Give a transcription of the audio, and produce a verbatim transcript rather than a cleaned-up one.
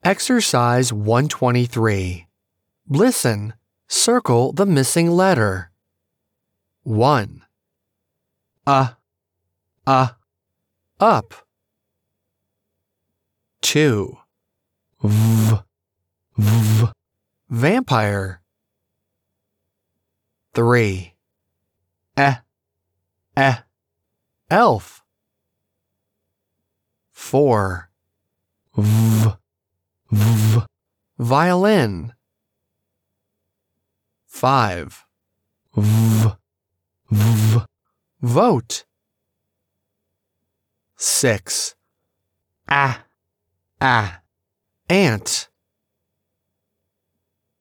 Exercise one twenty-three. Listen. Circle the missing letter. one. Uh, uh, up. two. V, v, vampire. three. Eh, eh, elf. four. V, v, violin. five. V, v, vote. six. Ah, ah, ant.